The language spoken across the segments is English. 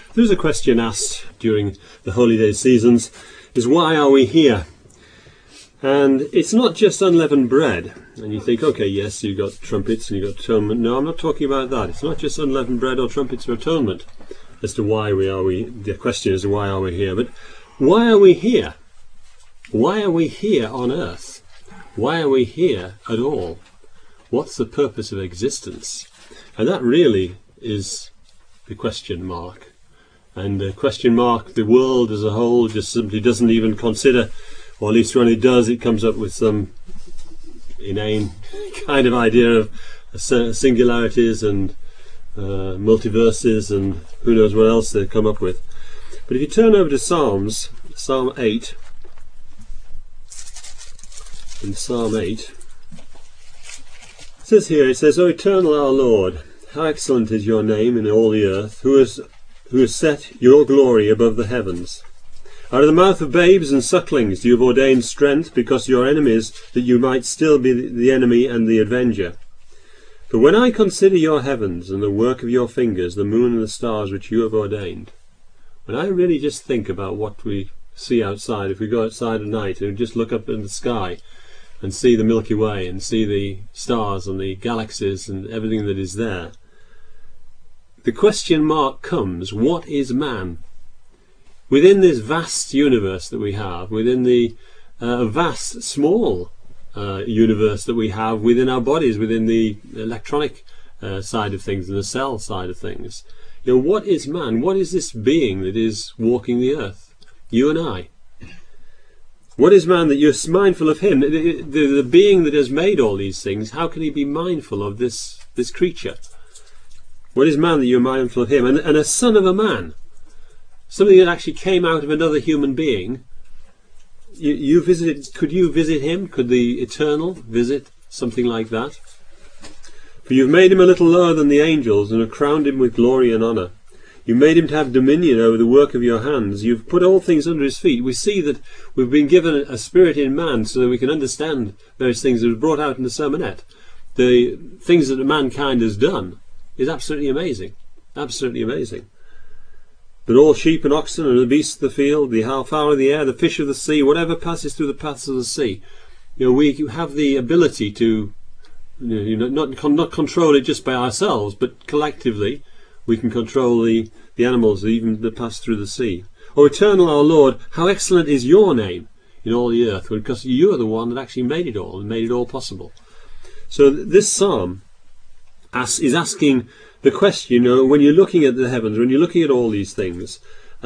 There's a question asked during the Holy Day seasons, is why are we here? And it's not just unleavened bread. And you think, okay, yes, you've got trumpets and you've got atonement. No, I'm not talking about that. It's not just unleavened bread or trumpets or atonement as to why the question is why are we here? But why are we here? Why are we here on earth? Why are we here at all? What's the purpose of existence? And that really is the question mark. And the question mark, the world as a whole just simply doesn't even consider, or at least when it does, it comes up with some inane kind of idea of singularities and multiverses and who knows what else they come up with. But if you turn over to Psalms, Psalm 8, in Psalm 8, it says, O eternal our Lord, how excellent is your name in all the earth, who has set your glory above the heavens. Out of the mouth of babes and sucklings you have ordained strength because your enemies, that you might still be the enemy and the avenger. But when I consider your heavens and the work of your fingers, the moon and the stars which you have ordained, when I really just think about what we see outside, if we go outside at night and just look up in the sky and see the Milky Way and see the stars and the galaxies and everything that is there, the question mark comes, what is man? Within this vast universe that we have, within the vast, small universe that we have within our bodies, within the electronic side of things and the cell side of things, what is man? What is this being that is walking the earth? You and I. What is man that you're mindful of him? The being that has made all these things, how can he be mindful of this creature? What is man that you're mindful of him? And a son of a man, something that actually came out of another human being. You visited. Could you visit him? Could the Eternal visit something like that? For you've made him a little lower than the angels, and have crowned him with glory and honour. You made him to have dominion over the work of your hands. You've put all things under his feet. We see that we've been given a spirit in man so that we can understand various things that was brought out in the sermonette. The things that mankind has done is absolutely amazing. Absolutely amazing. But all sheep and oxen and the beasts of the field, the fowl of the air, the fish of the sea, whatever passes through the paths of the sea, we have the ability to not control it just by ourselves, but collectively we can control the animals even that pass through the sea. O eternal our Lord, how excellent is your name in all the earth, because you are the one that actually made it all and made it all possible. So this psalm is asking the question, when you're looking at the heavens, when you're looking at all these things,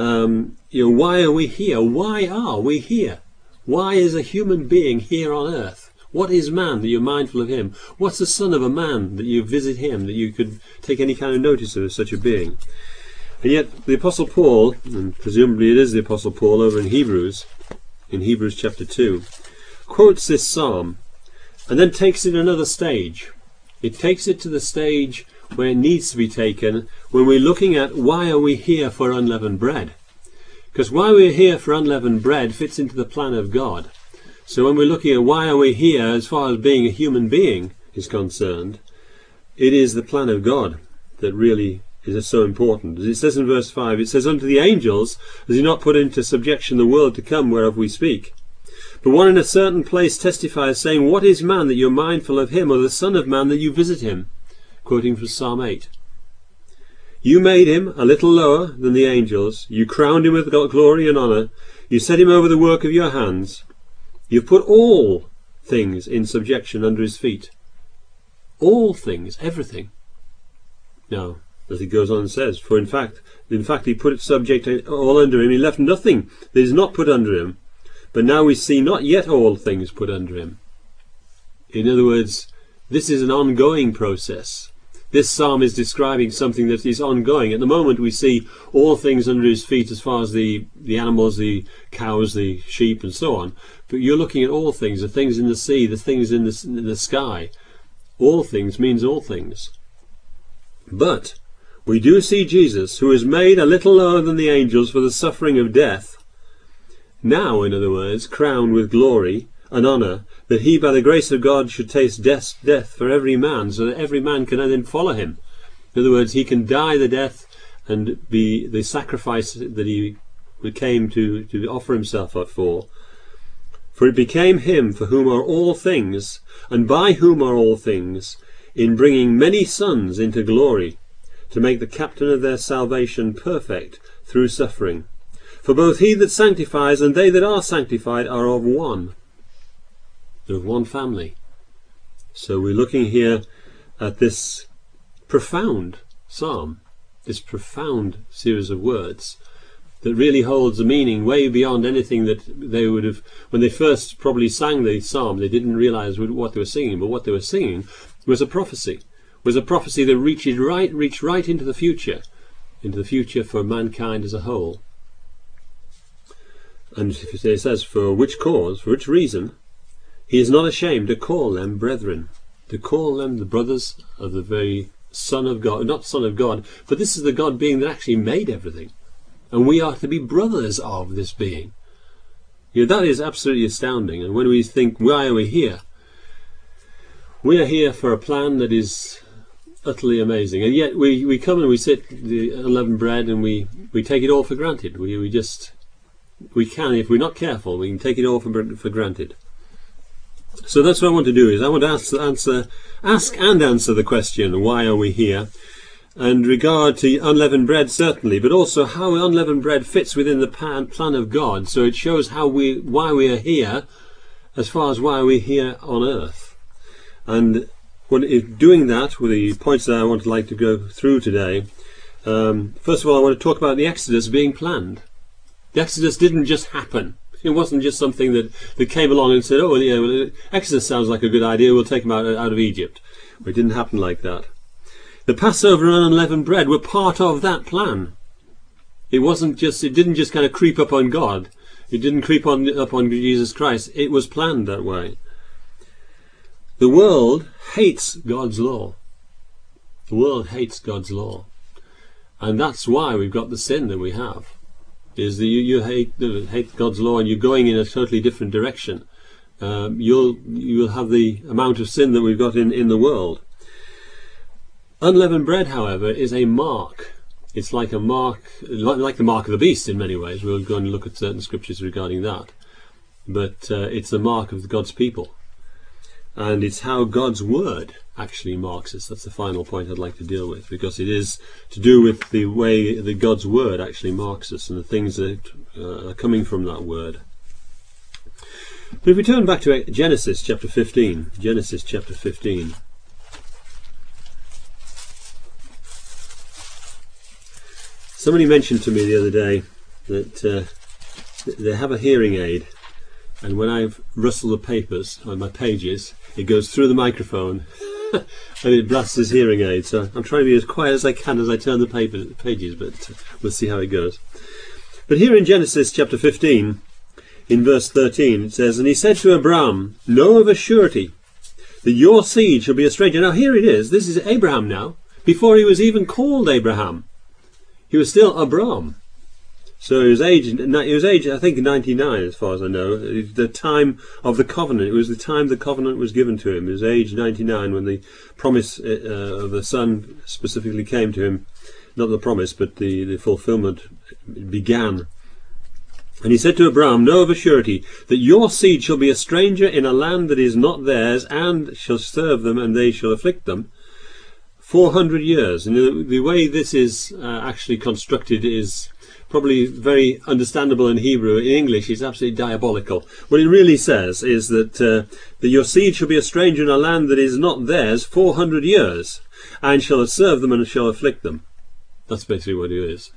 why are we here? Why are we here? Why is a human being here on earth? What is man that you're mindful of him? What's the son of a man that you visit him, that you could take any kind of notice of such a being? And yet the Apostle Paul, and presumably it is the Apostle Paul over in Hebrews chapter 2, quotes this psalm and then takes it another stage. It takes it to the stage where it needs to be taken when we're looking at why are we here for unleavened bread. Because why we're here for unleavened bread fits into the plan of God. So when we're looking at why are we here as far as being a human being is concerned, it is the plan of God that really is so important. As it says in verse 5, it says, Unto the angels has he not put into subjection the world to come whereof we speak. But one in a certain place testifies, saying, What is man that you're mindful of him, or the son of man that you visit him? Quoting from Psalm 8. You made him a little lower than the angels. You crowned him with glory and honour. You set him over the work of your hands. You've put all things in subjection under his feet. All things, everything. Now, as he goes on and says, for in fact he put it subject all under him. He left nothing that is not put under him. But now we see not yet all things put under him. In other words, this is an ongoing process. This psalm is describing something that is ongoing. At the moment we see all things under his feet as far as the animals, the cows, the sheep and so on. But you're looking at all things, the things in the sea, the things in the sky. All things means all things. But we do see Jesus, who is made a little lower than the angels for the suffering of death, now, in other words, crowned with glory and honour, that he by the grace of God should taste death for every man, so that every man can then follow him. In other words, he can die the death and be the sacrifice that he came to offer himself up for. For it became him for whom are all things, and by whom are all things, in bringing many sons into glory, to make the captain of their salvation perfect through suffering. For both he that sanctifies and they that are sanctified are of one. They're of one family. So we're looking here at this profound psalm, this profound series of words that really holds a meaning way beyond anything that they would have, when they first probably sang the psalm, they didn't realize what they were singing, but what they were singing was a prophecy, that reached right into the future for mankind as a whole. And it says, for which cause, for which reason, he is not ashamed to call them brethren, to call them the brothers of the very Son of God, not Son of God, but this is the God being that actually made everything. And we are to be brothers of this being. That is absolutely astounding. And when we think, why are we here? We are here for a plan that is utterly amazing. And yet we come and we sit the unleavened bread and we take it all for granted. We can, if we're not careful, we can take it all for granted. So that's what I want to do, is I want to ask and answer the question, why are we here? And regard to unleavened bread, certainly, but also how unleavened bread fits within the plan of God. So it shows why we are here, as far as why we're here on earth. And doing that, with the points that I would like to go through today, first of all, I want to talk about the Exodus being planned. The Exodus didn't just happen. It wasn't just something that came along and said, oh, yeah, well, Exodus sounds like a good idea, we'll take them out of Egypt. But it didn't happen like that. The Passover and unleavened bread were part of that plan. It didn't just kind of creep up on God. It didn't creep up on Jesus Christ. It was planned that way. The world hates God's law. The world hates God's law. And that's why we've got the sin that we have. Is that you hate God's law and you're going in a totally different direction. You'll have the amount of sin that we've got in the world. Unleavened bread, however, is a mark. It's like a mark, like the mark of the beast in many ways. We'll go and look at certain scriptures regarding that. But it's a mark of God's people. And it's how God's word actually marks us. That's the final point I'd like to deal with, because it is to do with the way that God's word actually marks us and the things that are coming from that word. But if we turn back to Genesis chapter 15, Genesis chapter 15. Somebody mentioned to me the other day that they have a hearing aid, and when I rustle the papers on my pages, it goes through the microphone and it blasts his hearing aid. So I'm trying to be as quiet as I can as I turn the pages, but we'll see how it goes. But here in Genesis chapter 15, in verse 13, it says, and he said to Abraham, know of a surety that your seed shall be a stranger. Now here it is. This is Abraham now, before he was even called Abraham. He was still Abram. So he was aged, I think, 99, as far as I know. The time of the covenant. It was the time the covenant was given to him. He was aged 99 when the promise of the son specifically came to him. Not the promise, but the fulfillment began. And he said to Abraham, know of a surety that your seed shall be a stranger in a land that is not theirs, and shall serve them, and they shall afflict them 400 years. And the way this is actually constructed is probably very understandable in Hebrew. In English, it's absolutely diabolical. What it really says is that your seed shall be a stranger in a land that is not theirs 400 years, and shall serve them and shall afflict them. That's basically what it is.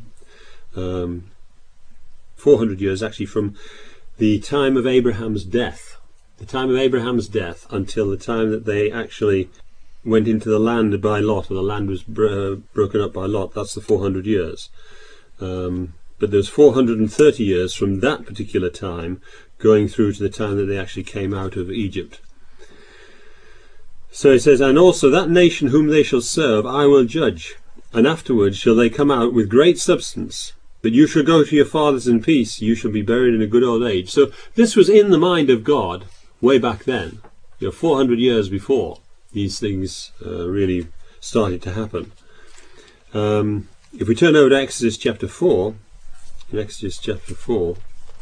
400 years actually from the time of Abraham's death. The time of Abraham's death until the time that they actually went into the land by lot, or the land was broken up by lot. That's the 400 years. But there's 430 years from that particular time going through to the time that they actually came out of Egypt. So it says, and also that nation whom they shall serve I will judge, and afterwards shall they come out with great substance. But you shall go to your fathers in peace, you shall be buried in a good old age. So this was in the mind of God way back then, 400 years before these things really started to happen. If we turn over to Exodus chapter 4, in Exodus chapter 4,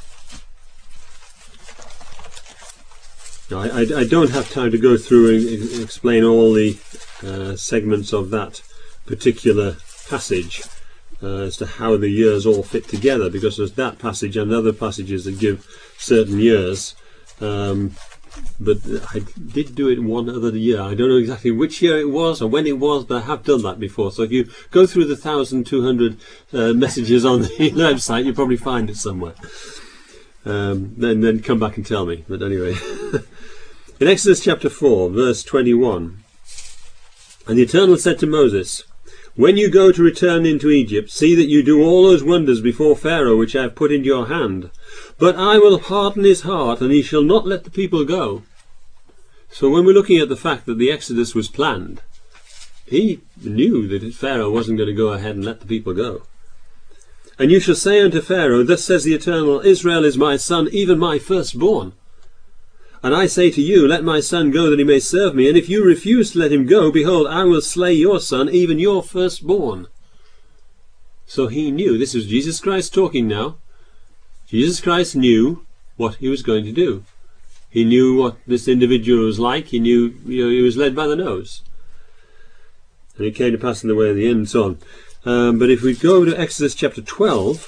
now, I don't have time to go through and explain all the segments of that particular passage as to how the years all fit together, because there's that passage and other passages that give certain years. But I did do it one other year. I don't know exactly which year it was or when it was, but I have done that before. So if you go through the 1,200 messages on the website, you'll probably find it somewhere. Then come back and tell me. But anyway, in Exodus chapter 4, verse 21, and the Eternal said to Moses, when you go to return into Egypt, see that you do all those wonders before Pharaoh which I have put into your hand. But I will harden his heart, and he shall not let the people go. So when we're looking at the fact that the Exodus was planned, he knew that Pharaoh wasn't going to go ahead and let the people go. And you shall say unto Pharaoh, thus says the Eternal, Israel is my son, even my firstborn. And I say to you, let my son go that he may serve me. And if you refuse to let him go, behold, I will slay your son, even your firstborn. So he knew. This is Jesus Christ talking now. Jesus Christ knew what he was going to do. He knew what this individual was like. He knew, he was led by the nose. And it came to pass in the way of the end, and so on. But if we go to Exodus chapter 12,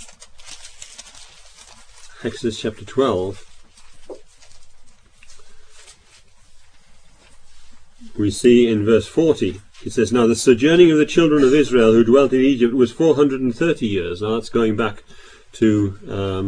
Exodus chapter 12, we see in verse 40, it says, now the sojourning of the children of Israel who dwelt in Egypt was 430 years. Now that's going back to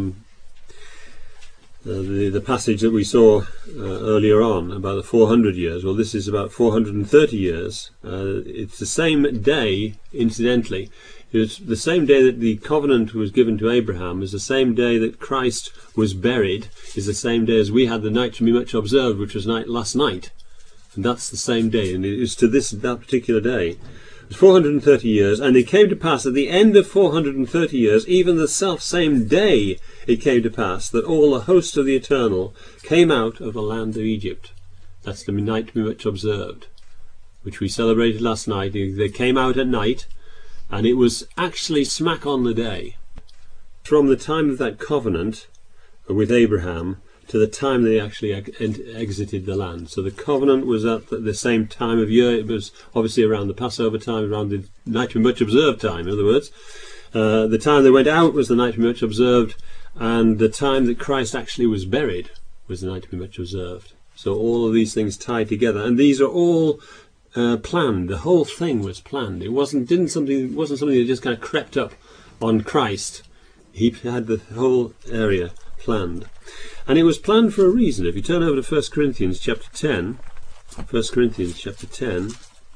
the passage that we saw earlier on about the 400 years. Well, this is about 430 years. It's the same day, incidentally. It was the same day that the covenant was given to Abraham, is the same day that Christ was buried, is the same day as we had the night to be much observed, which was last night. And that's the same day, and it is to that particular day. It was 430 years, and it came to pass at the end of 430 years, even the self-same day it came to pass, that all the host of the Eternal came out of the land of Egypt. That's the night to be much observed, which we celebrated last night. They came out at night, and it was actually smack on the day. From the time of that covenant with Abraham to the time they actually exited the land. So the covenant was at the same time of year. It was obviously around the Passover time, around the night to be much observed time, in other words. The time they went out was the night to be much observed, and the time that Christ actually was buried was the night to be much observed. So all of these things tied together, and these are all planned. The whole thing was planned. It wasn't something that just kind of crept up on Christ. He had the whole area planned. And it was planned for a reason. If you turn over to 1 Corinthians chapter 10, 1 Corinthians chapter 10,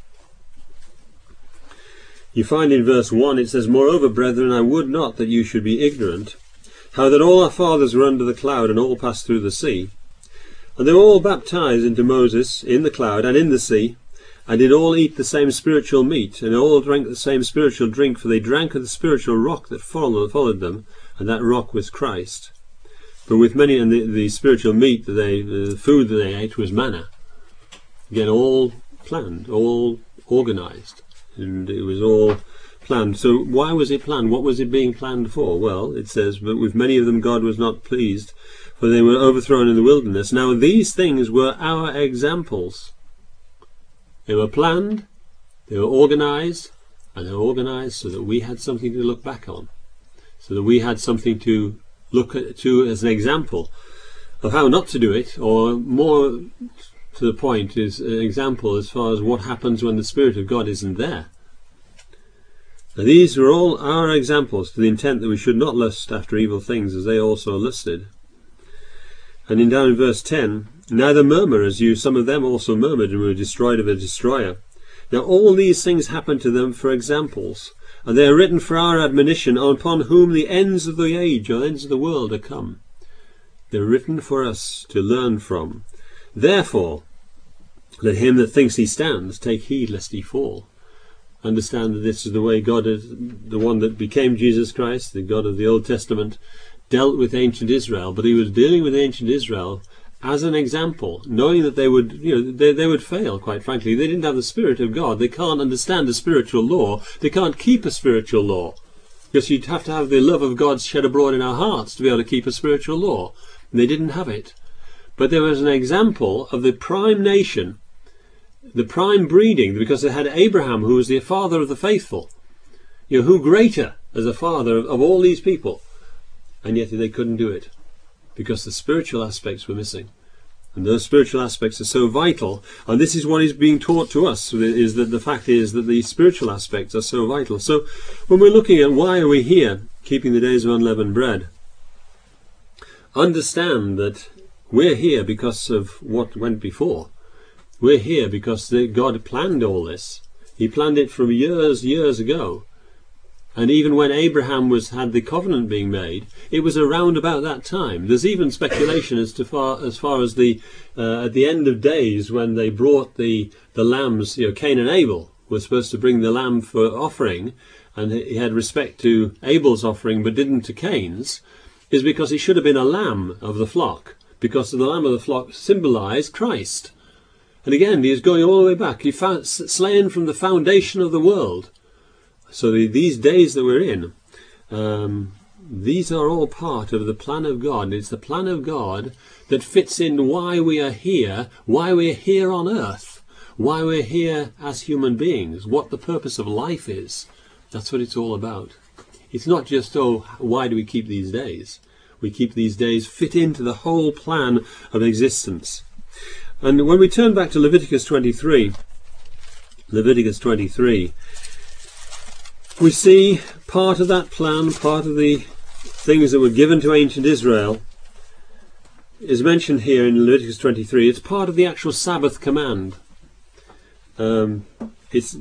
you find in verse 1 it says, moreover, brethren, I would not that you should be ignorant, how that all our fathers were under the cloud and all passed through the sea. And they were all baptized into Moses in the cloud and in the sea, and did all eat the same spiritual meat, and all drank the same spiritual drink, for they drank of the spiritual rock that followed them, and that rock was Christ. But with many, and the spiritual meat, the food that they ate was manna. Again, all planned, all organised, and it was all planned. So why was it planned? What was it being planned for? Well, it says, but with many of them God was not pleased, for they were overthrown in the wilderness. Now these things were our examples. They were planned, they were organised, and they were organised so that we had something to look back on, so that we had something to look to as an example of how not to do it, or more to the point is an example as far as what happens when the Spirit of God isn't there. And these are all our examples, to the intent that we should not lust after evil things as they also lusted. And down in verse 10, neither murmur as you, some of them also murmured and were destroyed of a destroyer. Now all these things happened to them for examples, and they are written for our admonition, upon whom the ends of the age, or ends of the world, are come. They are written for us to learn from. Therefore, let him that thinks he stands take heed lest he fall. Understand that this is the way God is, the one that became Jesus Christ, the God of the Old Testament, dealt with ancient Israel, but he was dealing with ancient Israel as an example, knowing that they would, they would fail, quite frankly. They didn't have the Spirit of God. They can't understand a spiritual law. They can't keep a spiritual law. Because you'd have to have the love of God shed abroad in our hearts to be able to keep a spiritual law. And they didn't have it. But there was an example of the prime nation, the prime breeding, because they had Abraham, who was the father of the faithful. Who greater as a father of all these people? And yet they couldn't do it, because the spiritual aspects were missing. And those spiritual aspects are so vital, and this is what is being taught to us, is that the fact is that the spiritual aspects are so vital. So when we're looking at why are we here, keeping the days of unleavened bread, understand that we're here because of what went before. We're here because God planned all this. He planned it from years ago. And even when Abraham had the covenant being made, it was around about that time. There's even speculation as far as the at the end of days, when they brought the lambs. Cain and Abel were supposed to bring the lamb for offering, and he had respect to Abel's offering but didn't to Cain's, is because it should have been a lamb of the flock, because the lamb of the flock symbolized Christ. And again, he is going all the way back. He found slain from the foundation of the world. So these days that we're in, these are all part of the plan of God. It's the plan of God that fits in why we are here on earth, why we're here as human beings, what the purpose of life is. That's what it's all about. It's not just, why do we keep these days? We keep these days fit into the whole plan of existence. And when we turn back to Leviticus 23, we see part of that plan, part of the things that were given to ancient Israel is mentioned here in Leviticus 23. It's part of the actual Sabbath command. It's,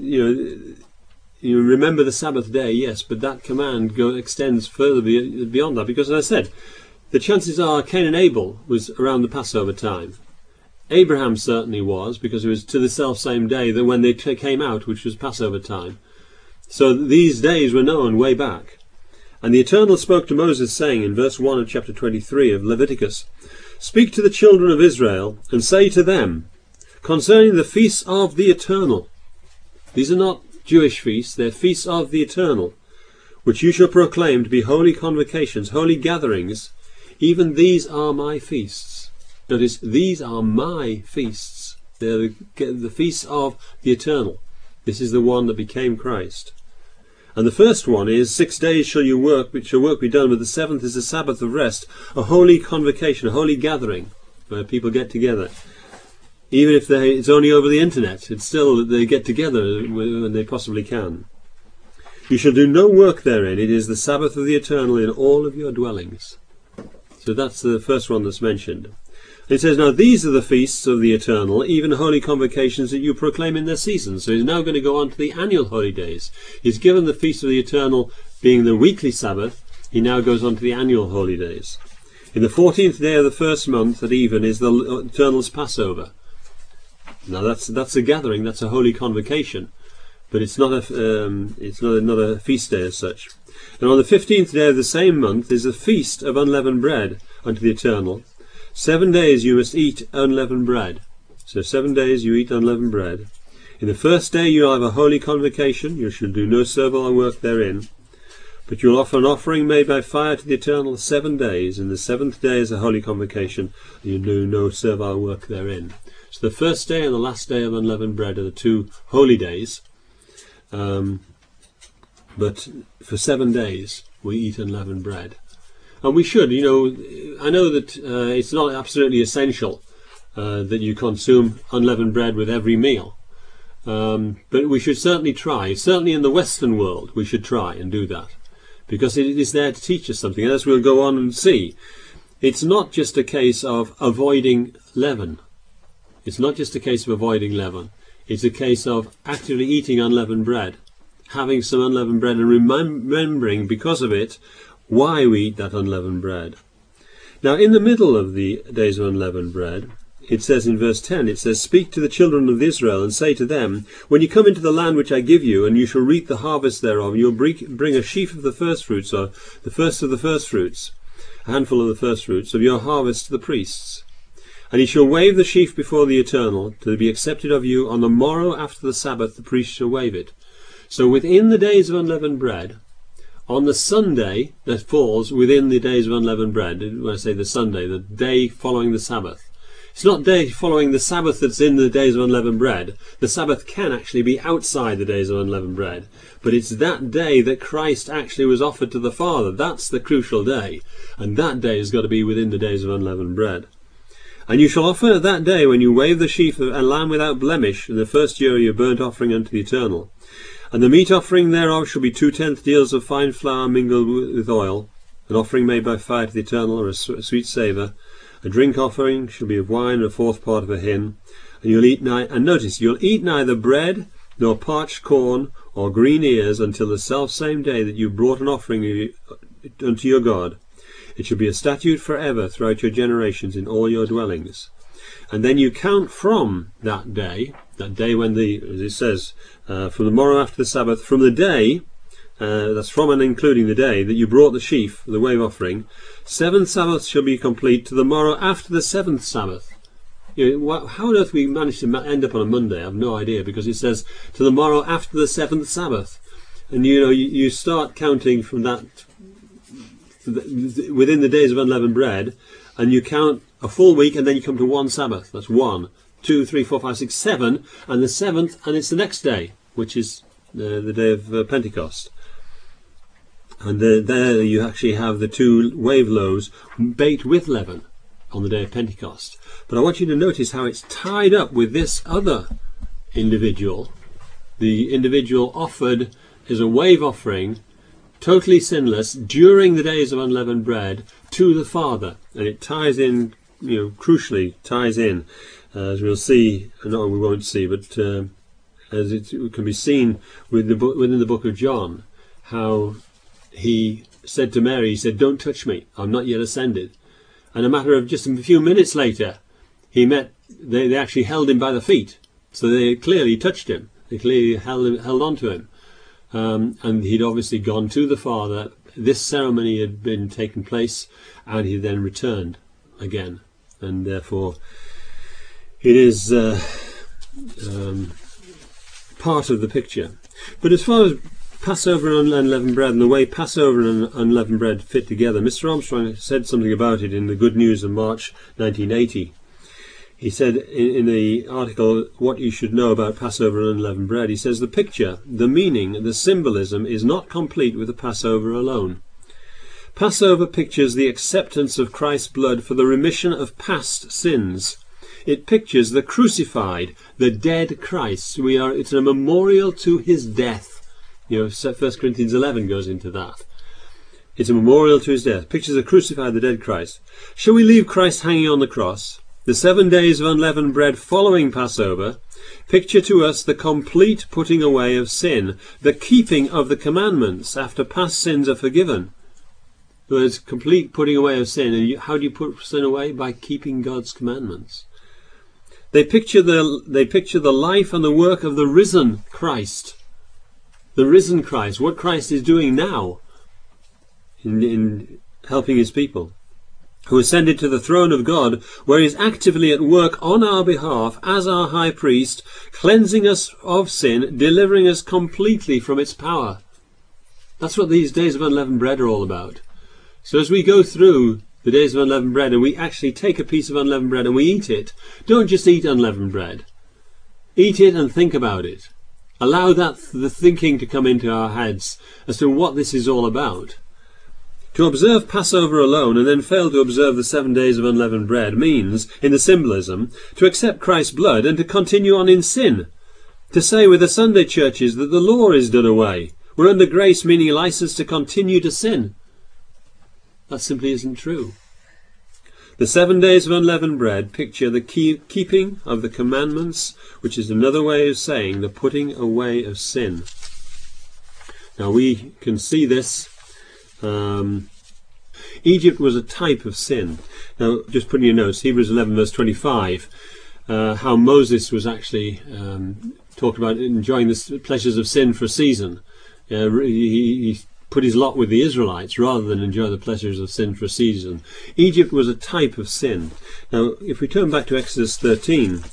you remember the Sabbath day, yes, but that command extends further beyond that, because as I said, the chances are Cain and Abel was around the Passover time. Abraham certainly was, because it was to the self-same day that when they came out, which was Passover time. So these days were known way back. And the Eternal spoke to Moses, saying in verse 1 of chapter 23 of Leviticus, "Speak to the children of Israel, and say to them, concerning the feasts of the Eternal." These are not Jewish feasts, they're feasts of the Eternal, which you shall proclaim to be holy convocations, holy gatherings. Even these are my feasts. Notice, these are my feasts. They're the feasts of the Eternal. This is the one that became Christ. And the first one is, 6 days shall you work, which shall work be done, but the seventh is the Sabbath of rest, a holy convocation, a holy gathering, where people get together. Even if it's only over the internet, it's still that they get together when they possibly can. You shall do no work therein. It is the Sabbath of the Eternal in all of your dwellings. So that's the first one that's mentioned. It says, now these are the feasts of the Eternal, even holy convocations that you proclaim in their seasons. So he's now going to go on to the annual holy days. He's given the feast of the Eternal being the weekly Sabbath. He now goes on to the annual holy days. In the 14th day of the first month at even is the Eternal's Passover. Now that's a gathering, that's a holy convocation, but it's not a feast day as such. And on the 15th day of the same month is a feast of unleavened bread unto the Eternal. 7 days you must eat unleavened bread. So 7 days you eat unleavened bread. In the first day you will have a holy convocation. You shall do no servile work therein. But you will offer an offering made by fire to the Eternal 7 days. And the 7th day is a holy convocation. And you do no servile work therein. So the first day and the last day of unleavened bread are the 2 holy days. But for 7 days we eat unleavened bread. And we should, I know that it's not absolutely essential that you consume unleavened bread with every meal. But we should certainly try. Certainly in the Western world we should try and do that. Because it is there to teach us something. And as we'll go on and see, it's not just a case of avoiding leaven. It's not just a case of avoiding leaven. It's a case of actively eating unleavened bread. Having some unleavened bread and remembering because of it why we eat that unleavened bread. Now in the middle of the days of unleavened bread, it says in verse 10, it says, "Speak to the children of Israel, and say to them, when you come into the land which I give you, and you shall reap the harvest thereof, you will bring a sheaf of the firstfruits, or the first of the firstfruits, a handful of the firstfruits of your harvest to the priests. And he shall wave the sheaf before the Eternal, to be accepted of you. On the morrow after the Sabbath the priest shall wave it. So within the days of unleavened bread, on the Sunday that falls within the days of unleavened bread, when I say the Sunday, the day following the Sabbath, it's not day following the Sabbath that's in the days of unleavened bread. The Sabbath can actually be outside the days of unleavened bread. But it's that day that Christ actually was offered to the Father. That's the crucial day. And that day has got to be within the days of unleavened bread. And you shall offer that day, when you wave the sheaf, a lamb without blemish, in the first year of your burnt offering unto the Eternal. And the meat offering thereof shall be 2/10 deals of fine flour mingled with oil, an offering made by fire to the Eternal, or a sweet savour. A drink offering shall be of wine, and a fourth part of a hin. And you'll eat you'll eat neither bread nor parched corn or green ears until the selfsame day that you brought an offering unto your God. It shall be a statute for ever throughout your generations in all your dwellings. And then you count from that day when as it says, from the morrow after the Sabbath, from the day, that's from and including the day that you brought the sheaf, the wave offering, 7 Sabbaths shall be complete to the morrow after the 7th Sabbath. How on earth we managed to end up on a Monday, I have no idea, because it says to the morrow after the 7th Sabbath. And you start counting from that, within the days of unleavened bread, and you count a full week, and then you come to 1 Sabbath. That's 1, 2, 3, 4, 5, 6, 7, and the 7th, and it's the next day, which is the day of Pentecost. And there you actually have the 2 wave loaves baked with leaven on the day of Pentecost. But I want you to notice how it's tied up with this other individual. The individual offered as a wave offering, totally sinless, during the days of unleavened bread, to the Father. And it ties in, crucially ties in, as we'll see, no, we won't see, but as it can be seen within the book of John, how he said to Mary, he said, "Don't touch me, I'm not yet ascended." And a matter of just a few minutes later, they actually held him by the feet. So they clearly touched him. They clearly held on to him. And he'd obviously gone to the Father. This ceremony had been taken place, and he then returned again. And therefore, it is part of the picture. But as far as Passover and unleavened bread, and the way Passover and unleavened bread fit together, Mr. Armstrong said something about it in the Good News of March 1980. He said in the article, What You Should Know About Passover and Unleavened Bread, he says, the picture, the meaning, the symbolism is not complete with the Passover alone. Passover pictures the acceptance of Christ's blood for the remission of past sins. It pictures the crucified, the dead Christ. It's a memorial to his death. 1 Corinthians 11 goes into that. It's a memorial to his death. Pictures the crucified, the dead Christ. Shall we leave Christ hanging on the cross? The 7 days of unleavened bread following Passover picture to us the complete putting away of sin, the keeping of the commandments after past sins are forgiven. There's complete putting away of sin. And how do you put sin away? By keeping God's commandments. They picture the life and the work of the risen Christ. The risen Christ, what Christ is doing now in helping his people, who ascended to the throne of God, where he is actively at work on our behalf as our high priest, cleansing us of sin, delivering us completely from its power. That's what these days of unleavened bread are all about. So as we go through the days of unleavened bread, and we actually take a piece of unleavened bread and we eat it, don't just eat unleavened bread. Eat it and think about it. Allow the thinking to come into our heads as to what this is all about. To observe Passover alone and then fail to observe the 7 days of unleavened bread means, in the symbolism, to accept Christ's blood and to continue on in sin. To say with the Sunday churches that the law is done away. We're under grace, meaning a license to continue to sin. That simply isn't true. The 7 days of unleavened bread picture the keeping of the commandments, which is another way of saying the putting away of sin. Now we can see this. Egypt was a type of sin. Now, just putting your notes, Hebrews 11 verse 25, how Moses was actually talked about enjoying the pleasures of sin for a season. He put his lot with the Israelites rather than enjoy the pleasures of sin for a season. Egypt was a type of sin. Now, if we turn back to Exodus 13,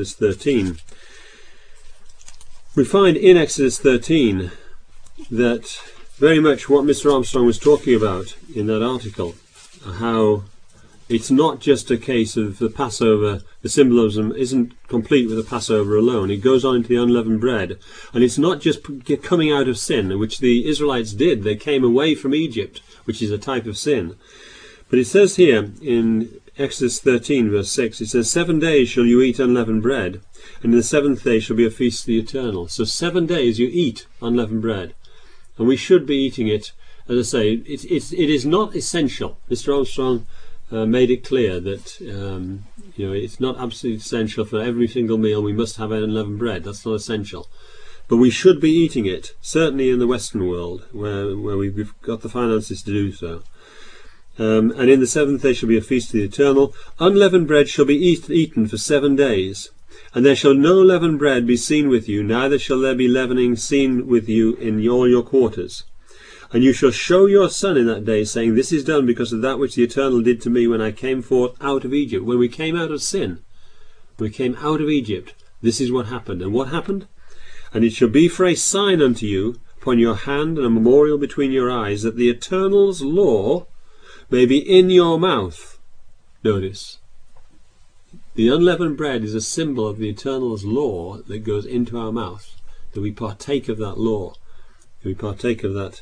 we find in Exodus 13 that very much what Mr. Armstrong was talking about in that article, how it's not just a case of the Passover, the symbolism isn't complete with the Passover alone. It goes on into the unleavened bread. And it's not just coming out of sin, which the Israelites did. They came away from Egypt, which is a type of sin. But it says here in Exodus 13, verse 6, it says, 7 days shall you eat unleavened bread, and in the 7th day shall be a feast of the eternal. So 7 days you eat unleavened bread. And we should be eating it, as I say, it is not essential. Mr. Armstrong made it clear that it's not absolutely essential for every single meal we must have unleavened bread. That's not essential, but we should be eating it, certainly in the Western world where we've got the finances to do so. And in the 7th day shall be a feast of the eternal. Unleavened bread shall be eaten for 7 days, and there shall no leavened bread be seen with you, neither shall there be leavening seen with you in all your quarters. And you shall show your son in that day, saying, this is done because of that which the Eternal did to me when I came forth out of Egypt. When we came out of sin, when we came out of Egypt, this is what happened. And what happened? And it shall be for a sign unto you upon your hand and a memorial between your eyes, that the Eternal's law may be in your mouth. Notice, the unleavened bread is a symbol of the Eternal's law that goes into our mouth, that we partake of that law, that we partake of that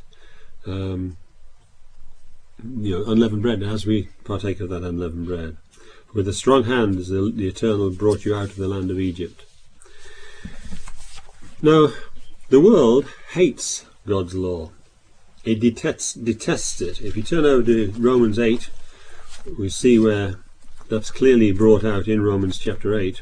unleavened bread as we partake of that unleavened bread. With a strong hand as the Eternal brought you out of the land of Egypt. Now, the world hates God's law. It detests it. If you turn over to Romans 8, we see where that's clearly brought out in Romans chapter 8.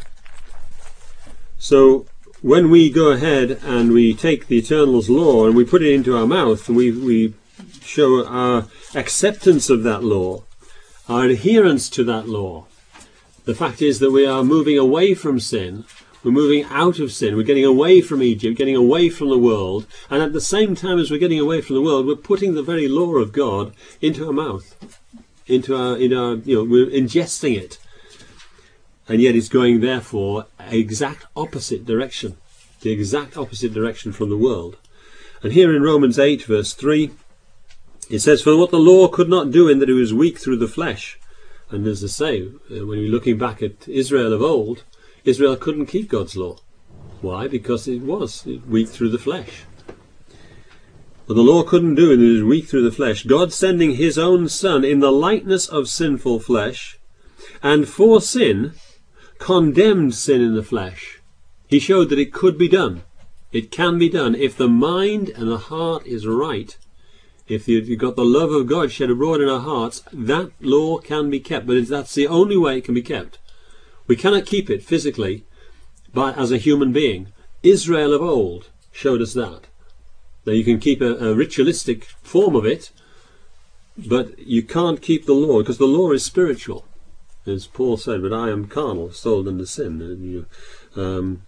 So when we go ahead and we take the Eternal's law and we put it into our mouth, and we show our acceptance of that law, our adherence to that law, the fact is that we are moving away from sin, we're moving out of sin, we're getting away from Egypt, getting away from the world, and at the same time as we're getting away from the world, we're putting the very law of God into our mouth, we're ingesting it. And yet it's going, therefore, exact opposite direction. The exact opposite direction from the world. And here in Romans 8, verse 3, it says, for what the law could not do in that it was weak through the flesh. And as I say, when we're looking back at Israel of old, Israel couldn't keep God's law. Why? Because it was weak through the flesh. But the law couldn't do it, and it was weak through the flesh. God sending his own Son in the likeness of sinful flesh, and for sin, condemned sin in the flesh. He showed that it could be done. It can be done if the mind and the heart is right. If you've got the love of God shed abroad in our hearts, that law can be kept. But that's the only way it can be kept. We cannot keep it physically as a human being. Israel of old showed us that. Now you can keep a ritualistic form of it, but you can't keep the law, because the law is spiritual. As Paul said, but I am carnal, sold under sin. And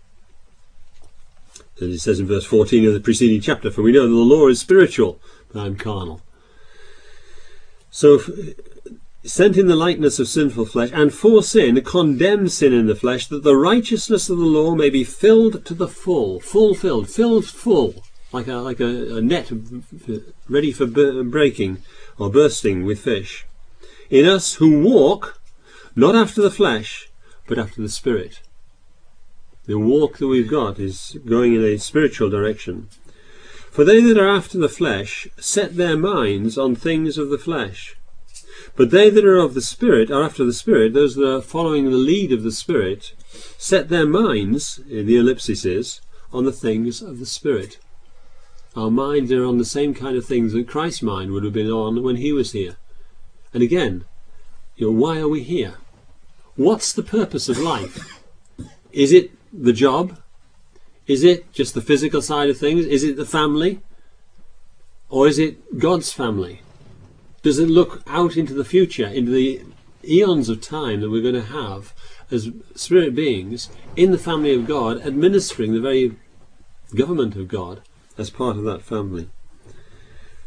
it says in verse 14 of the preceding chapter, for we know that the law is spiritual, but I am carnal. So, sent in the likeness of sinful flesh, and for sin, condemned sin in the flesh, that the righteousness of the law may be filled to the full, filled full, like a net ready for breaking or bursting with fish. In us who walk, not after the flesh, but after the Spirit. The walk that we've got is going in a spiritual direction. For they that are after the flesh set their minds on things of the flesh. But they that are of the Spirit are after the Spirit, those that are following the lead of the Spirit, set their minds, the ellipsis is, on the things of the Spirit. Our minds are on the same kind of things that Christ's mind would have been on when he was here. And again, why are we here? What's the purpose of life? Is it the job? Is it just the physical side of things? Is it the family? Or is it God's family? Does it look out into the future, into the eons of time that we're going to have as spirit beings in the family of God, administering the very government of God as part of that family?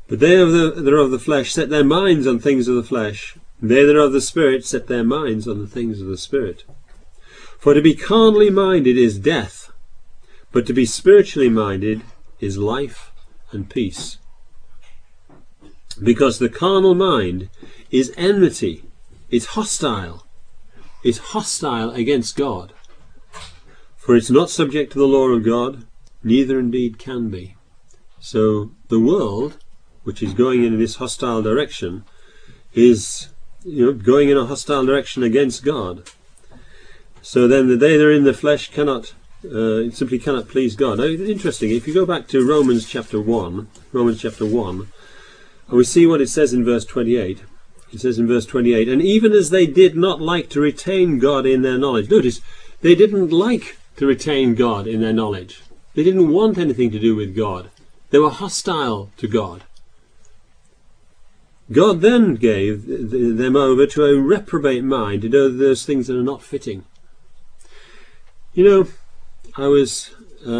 But they that are of the flesh set their minds on things of the flesh. They that are of the Spirit set their minds on the things of the Spirit. For to be carnally minded is death, but to be spiritually minded is life and peace. Because the carnal mind is enmity, it's hostile against God. For it's not subject to the law of God, neither indeed can be. So the world, which is going in this hostile direction, is going in a hostile direction against God. So then they that are in the flesh simply cannot please God. Now, it's interesting, if you go back to Romans chapter 1, and we see what it says in verse 28. It says in verse 28, and even as they did not like to retain God in their knowledge. Notice, they didn't like to retain God in their knowledge. They didn't want anything to do with God. They were hostile to God. God then gave them over to a reprobate mind to do those things that are not fitting. I was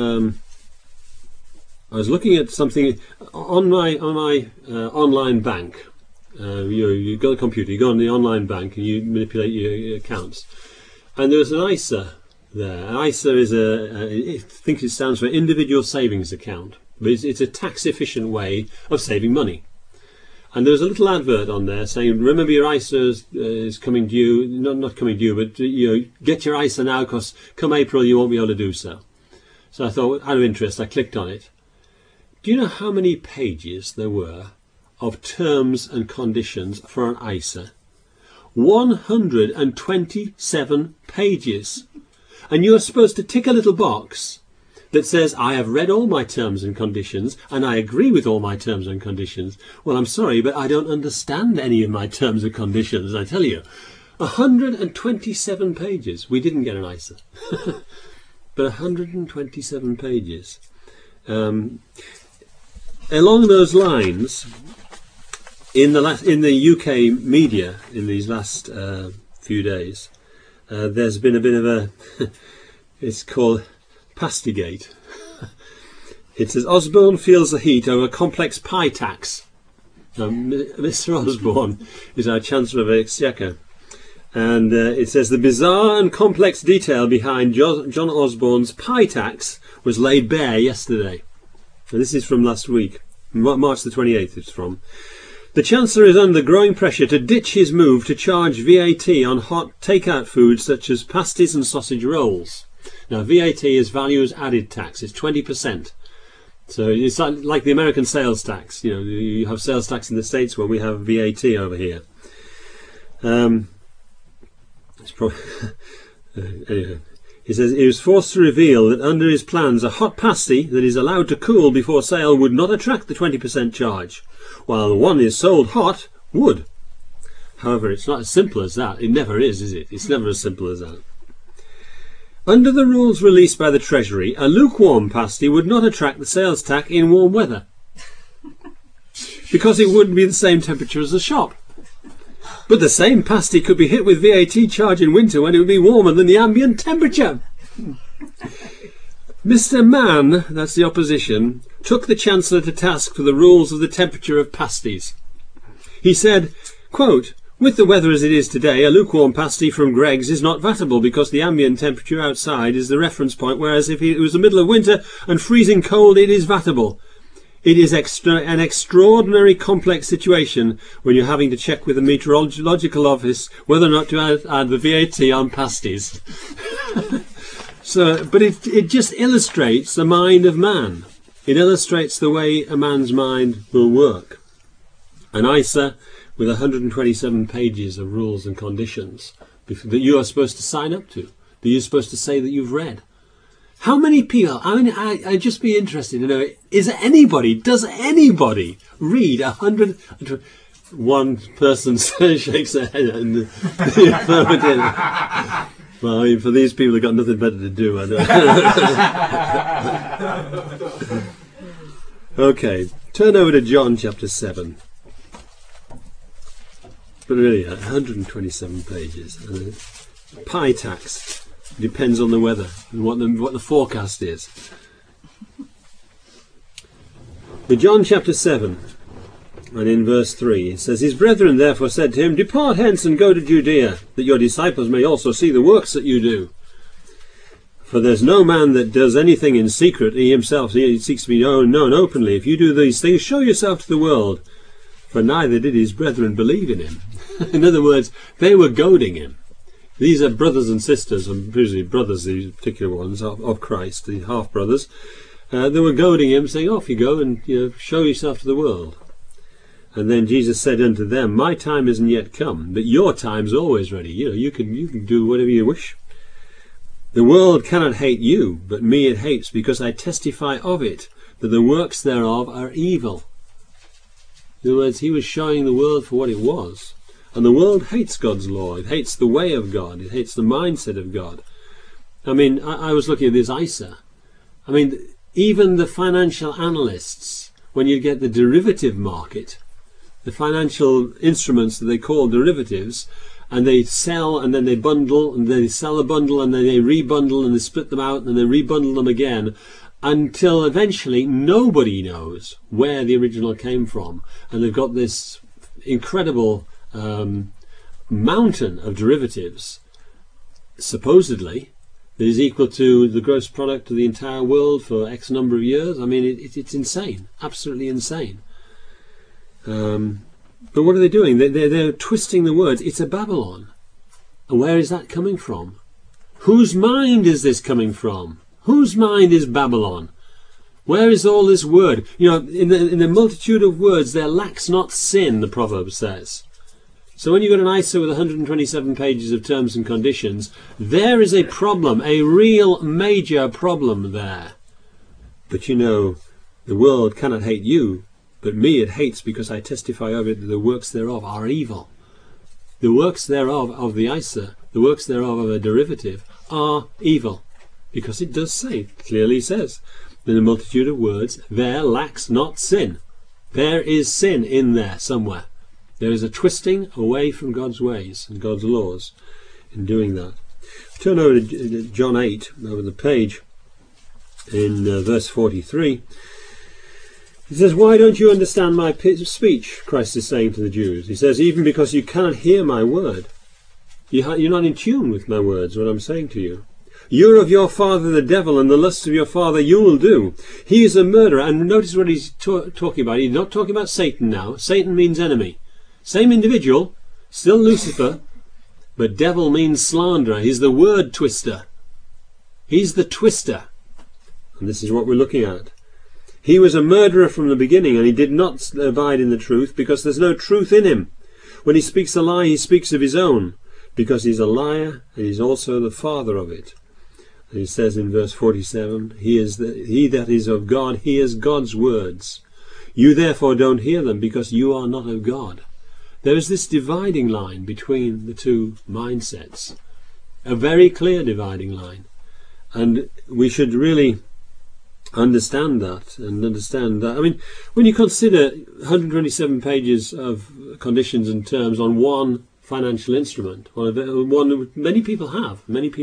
looking at something on my online bank. You've got a computer, you go on the online bank and you manipulate your accounts. And there was an ISA there. An ISA is I think it stands for individual savings account, but it's a tax efficient way of saving money. And there was a little advert on there saying, remember your ISA is coming due, not coming due, but get your ISA now because come April you won't be able to do so. So I thought, out of interest, I clicked on it. Do you know how many pages there were of terms and conditions for an ISA? 127 pages. And you're supposed to tick a little box that says, I have read all my terms and conditions and I agree with all my terms and conditions. Well, I'm sorry, but I don't understand any of my terms and conditions, I tell you. 127 pages. We didn't get an ISA. But 127 pages. Along those lines, in the UK media in these last few days, there's been a bit of a it's called Pastygate. It says Osborne feels the heat over complex pie tax. Now, Mr. Osborne is our Chancellor of the Exchequer, and it says the bizarre and complex detail behind John Osborne's pie tax was laid bare yesterday. And this is from last week, March the 28th. It's from. The Chancellor is under growing pressure to ditch his move to charge VAT on hot takeout foods such as pasties and sausage rolls. Now, VAT is values added tax. It's 20%. So it's like the American sales tax. You have sales tax in the States where we have VAT over here. It's probably anyway. He says he was forced to reveal that under his plans a hot pasty that is allowed to cool before sale would not attract the 20% charge, while the one is sold hot would. However, it's not as simple as that. It never is it? It's never as simple as that. Under the rules released by the Treasury, a lukewarm pasty would not attract the sales tax in warm weather, because it wouldn't be the same temperature as the shop. But the same pasty could be hit with VAT charge in winter when it would be warmer than the ambient temperature. Mr. Mann, that's the opposition, took the Chancellor to task for the rules of the temperature of pasties. He said, quote, with the weather as it is today, a lukewarm pasty from Greggs is not vatable because the ambient temperature outside is the reference point, whereas if it was the middle of winter and freezing cold, it is vatable. It is an extraordinary complex situation when you're having to check with the meteorological office whether or not to add the VAT on pasties. But it just illustrates the mind of man. It illustrates the way a man's mind will work. An ISA with 127 pages of rules and conditions that you are supposed to sign up to, that you're supposed to say that you've read. How many people, I'd just be interested to know, does anybody read 100? One person shakes their head in the affirmative. Well, I mean, for these people who've got nothing better to do, I know. Okay, turn over to John chapter 7. But really, 127 pages. Pie tax. Depends on the weather and what the forecast is. In John chapter 7, And in verse 3 it says, His brethren therefore said to him, Depart hence and go to Judea, that your disciples may also see the works that you do. For there's no man that does anything in secret. He himself seeks to be known openly. If you do these things, show yourself to the world. For neither did his brethren believe in him. In other words, they were goading him. These are brothers and sisters, and usually brothers, these particular ones, of Christ, the half-brothers. They were goading him, saying, Off you go and show yourself to the world. And then Jesus said unto them, My time isn't yet come, but your time's always ready. You can do whatever you wish. The world cannot hate you, but me it hates, because I testify of it, that the works thereof are evil. In other words, he was showing the world for what it was. And the world hates God's law. It hates the way of God. It hates the mindset of God. I mean, I was looking at this ISA. I mean, even the financial analysts, when you get the derivative market, the financial instruments that they call derivatives, and they sell and then they bundle, and they sell a bundle and then they rebundle and they split them out and they rebundle them again, until eventually nobody knows where the original came from. And they've got this incredible mountain of derivatives, supposedly, that is equal to the gross product of the entire world for X number of years. I mean, it's insane, absolutely insane. But what are they doing? They're twisting the words. It's a Babylon. And where is that coming from? Whose mind is this coming from? Whose mind is Babylon? Where is all this word? In the multitude of words there lacks not sin, the proverb says. So when you've got an ISA with 127 pages of terms and conditions, there is a problem, a real major problem there. But the world cannot hate you, but me it hates, because I testify of it that the works thereof are evil. The works thereof of the ISA, the works thereof of a derivative, are evil. Because it does say, clearly says, in a multitude of words, there lacks not sin. There is sin in there somewhere. There is a twisting away from God's ways and God's laws in doing that. Turn over to John 8, over the page, in verse 43. He says, Why don't you understand my speech? Christ is saying to the Jews. He says, Even because you cannot hear my word. You're not in tune with my words, what I'm saying to you. You're of your father the devil, and the lusts of your father you will do. He is a murderer. And notice what he's talking about. He's not talking about Satan now. Satan means enemy. Same individual, still Lucifer, but devil means slanderer. He's the word twister. He's the twister. And this is what we're looking at. He was a murderer from the beginning, and he did not abide in the truth, because there's no truth in him. When he speaks a lie, he speaks of his own, because he's a liar, and he's also the father of it. And he says in verse 47, He that is of God hears God's words. You therefore don't hear them, because you are not of God. There is this dividing line between the two mindsets, a very clear dividing line. And we should really understand that, I mean, when you consider 127 pages of conditions and terms on one financial instrument, one many people have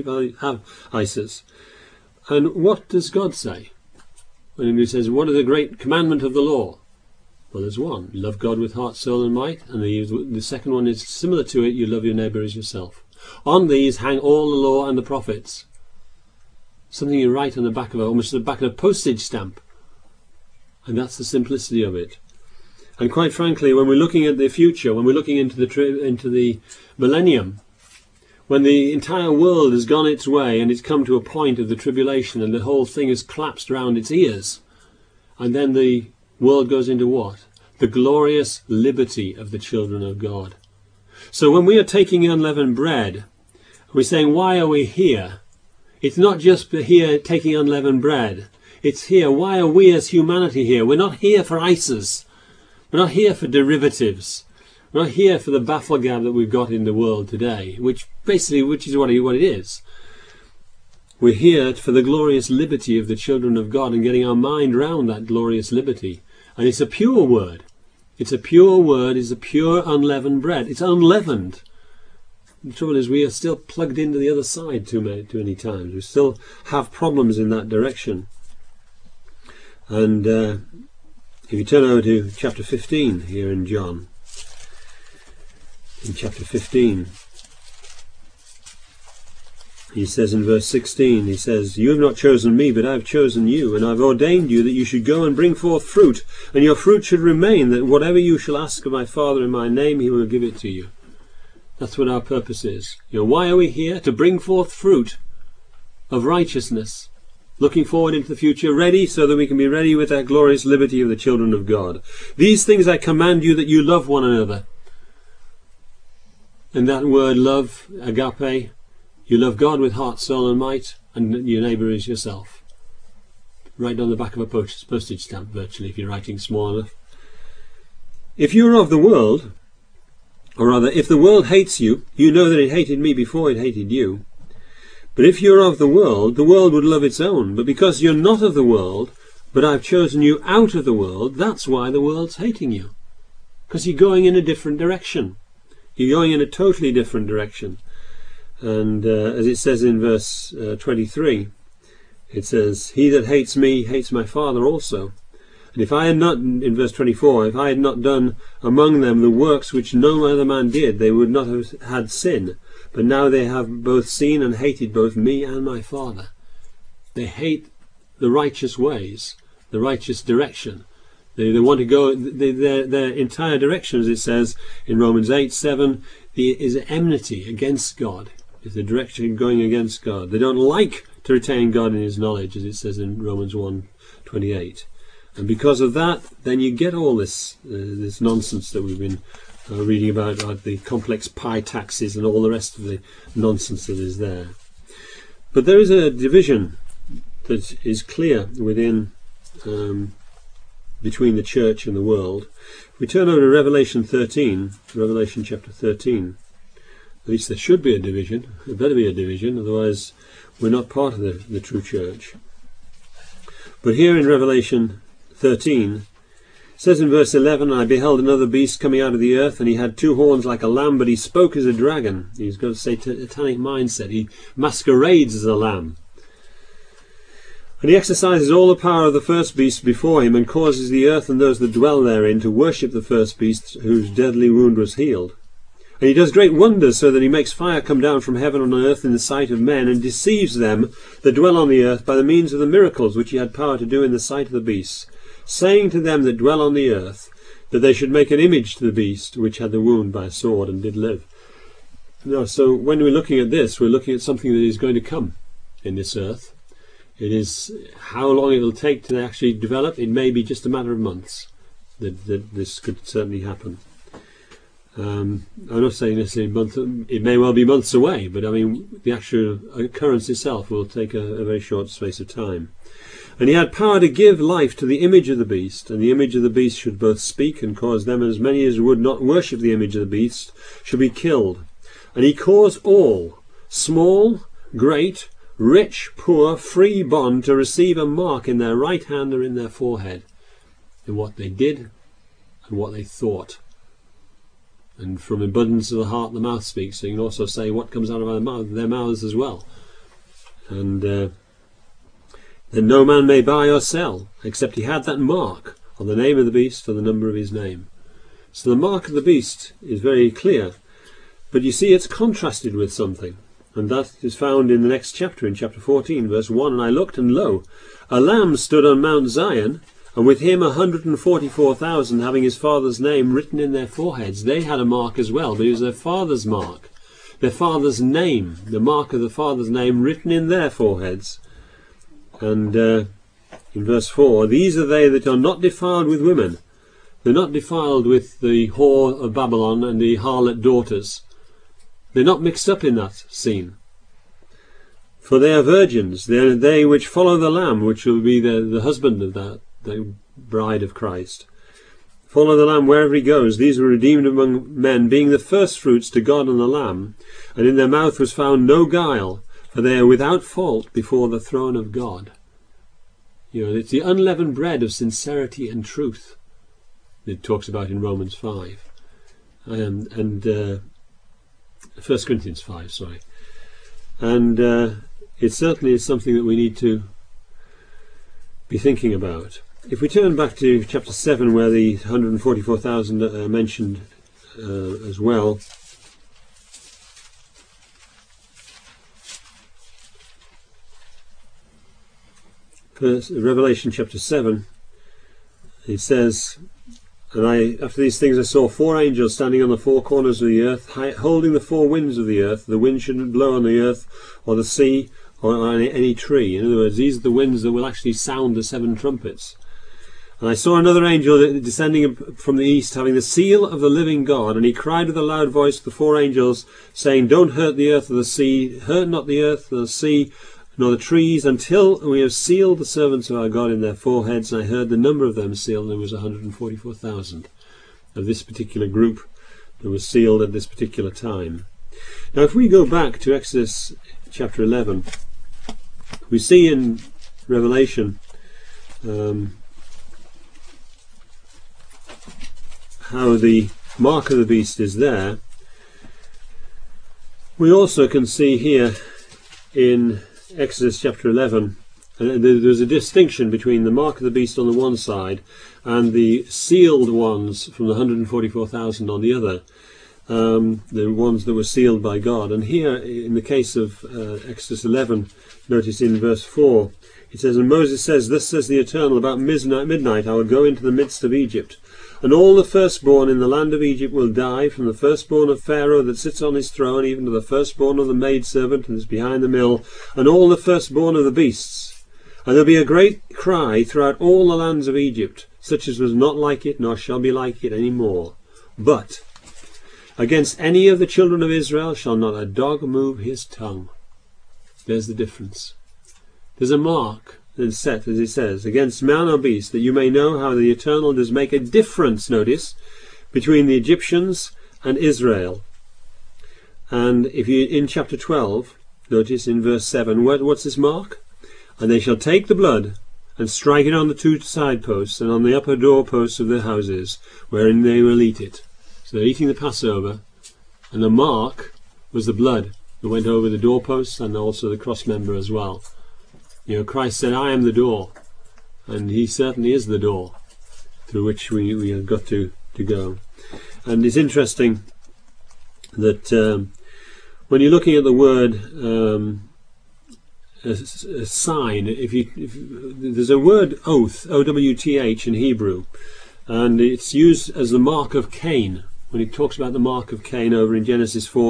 ISAs, and what does God say when he says, what is the great commandment of the law? Well, there's one: love God with heart, soul and might. And the second one is similar to it: you love your neighbour as yourself. On these hang all the law and the prophets. Something you write on the back of almost the back of a postage stamp. And that's the simplicity of it. And quite frankly, when we're looking at the future, when we're looking into the millennium, when the entire world has gone its way and it's come to a point of the tribulation and the whole thing has collapsed around its ears, and then the world goes into what? The glorious liberty of the children of God. So when we are taking unleavened bread, we're saying, why are we here? It's not just here taking unleavened bread. It's here. Why are we as humanity here? We're not here for ISAs. We're not here for derivatives. We're not here for the bafflegab that we've got in the world today, which is what it is. We're here for the glorious liberty of the children of God and getting our mind round that glorious liberty. And it's a pure word. It's a pure word. It's a pure unleavened bread. It's unleavened. The trouble is we are still plugged into the other side too many times. We still have problems in that direction. And If you turn over to chapter 15 here in John, in chapter 15, he says in verse 16, he says, "You have not chosen me, but I have chosen you, and I have ordained you that you should go and bring forth fruit, and your fruit should remain, that whatever you shall ask of my Father in my name, he will give it to you." That's what our purpose is. Why are we here? To bring forth fruit of righteousness, looking forward into the future, ready so that we can be ready with that glorious liberty of the children of God. "These things I command you, that you love one another." And that word love, agape, you love God with heart, soul and might, and your neighbour is yourself. Right on the back of a postage stamp, virtually, if you're writing small enough. If you're of the world, or rather, if the world hates you, you know that it hated me before it hated you. But if you're of the world would love its own. But because you're not of the world, but I've chosen you out of the world, that's why the world's hating you. Because you're going in a different direction. You're going in a totally different direction. And as it says in verse 23, it says, "He that hates me hates my Father also. And if I had not," in verse 24, "if I had not done among them the works which no other man did, they would not have had sin. But now they have both seen and hated both me and my Father." They hate the righteous ways, the righteous direction. They want to go, their entire direction, as it says in Romans 8:7, is enmity against God. Is the direction going against God. They don't like to retain God in his knowledge, as it says in Romans 1:28. And because of that, then you get all this nonsense that we've been reading about the complex pi taxes and all the rest of the nonsense that is there. But there is a division that is clear within between the church and the world. If we turn over to Revelation 13, Revelation chapter 13, at least there should be a division. There better be a division, otherwise we're not part of the true church. But here in Revelation 13, it says in verse 11, "I beheld another beast coming out of the earth, and he had two horns like a lamb, but he spoke as a dragon." He's got a satanic mindset. He masquerades as a lamb. "And he exercises all the power of the first beast before him, and causes the earth and those that dwell therein to worship the first beast, whose deadly wound was healed. And he does great wonders, so that he makes fire come down from heaven on earth in the sight of men, and deceives them that dwell on the earth by the means of the miracles which he had power to do in the sight of the beasts, saying to them that dwell on the earth, that they should make an image to the beast, which had the wound by a sword, and did live." Now, so when we're looking at this, we're looking at something that is going to come in this earth. It is how long it will take to actually develop. It may be just a matter of months that this could certainly happen. I'm not saying necessarily it may well be months away, but I mean the actual occurrence itself will take a very short space of time. "And he had power to give life to the image of the beast, and the image of the beast should both speak, and cause them as many as would not worship the image of the beast should be killed. And he caused all, small, great, rich, poor, free, bond, to receive a mark in their right hand or in their forehead, in what they did and what they thought. And from abundance of the heart the mouth speaks." So you can also say what comes out of their mouths as well. And that no man may buy or sell, except he had that mark on the name of the beast or the number of his name. So the mark of the beast is very clear. But you see, it's contrasted with something. And that is found in the next chapter, in chapter 14, verse 1. "And I looked, and lo, a lamb stood on Mount Zion, and with him 144,000, having his father's name written in their foreheads." They had a mark as well, but it was their father's mark, their father's name, the mark of the father's name written in their foreheads. And in verse 4, "These are they that are not defiled with women." They're not defiled with the whore of Babylon and the harlot daughters. They're not mixed up in that scene. "For they are virgins. They are they which follow the Lamb," which will be the husband of the bride of Christ. "Follow the Lamb wherever he goes. These were redeemed among men, being the firstfruits to God and the Lamb. And in their mouth was found no guile, for they are without fault before the throne of God." It's the unleavened bread of sincerity and truth it talks about in Romans 5. And 1 Corinthians 5, sorry. And it certainly is something that we need to be thinking about. If we turn back to chapter 7, where the 144,000 are mentioned as well, Revelation chapter 7, it says, "And after these things I saw 4 angels standing on the 4 corners of the earth, holding the 4 winds of the earth. The wind shouldn't blow on the earth or the sea or on any tree." In other words, these are the winds that will actually sound the 7 trumpets. "And I saw another angel descending from the east, having the seal of the living God, and he cried with a loud voice to the 4 angels, saying, 'Don't hurt the earth or the sea, hurt not the earth or the sea, nor the trees, until we have sealed the servants of our God in their foreheads.' And I heard the number of them sealed, and there was 144,000 of this particular group that was sealed at this particular time." Now, if we go back to Exodus chapter 11, we see in Revelation how the mark of the beast is there. We also can see here in Exodus chapter 11, there's a distinction between the mark of the beast on the one side and the sealed ones from the 144,000 on the other, the ones that were sealed by God. And here, in the case of Exodus 11, notice in verse 4, it says, "And Moses says, 'Thus says the Eternal, about midnight I will go into the midst of Egypt, and all the firstborn in the land of Egypt will die, from the firstborn of Pharaoh that sits on his throne, even to the firstborn of the maidservant that is behind the mill, and all the firstborn of the beasts. And there'll be a great cry throughout all the lands of Egypt, such as was not like it, nor shall be like it any more. But against any of the children of Israel shall not a dog move his tongue.'" There's the difference. There's a mark that's set, as it says, "against man or beast, that you may know how the Eternal does make a difference," notice, "between the Egyptians and Israel." And if you, in chapter 12, notice in verse 7, what's this mark? "And they shall take the blood and strike it on the 2 side posts and on the upper door posts of their houses, wherein they will eat it." So they're eating the Passover, and the mark was the blood that went over the doorposts and also the cross member as well. You know, Christ said, "I am the door," and he certainly is the door through which we have got to go. And it's interesting that when you're looking at the word a sign, there's a word oath, O-W-T-H in Hebrew, and it's used as the mark of Cain. When he talks about the mark of Cain over in Genesis 4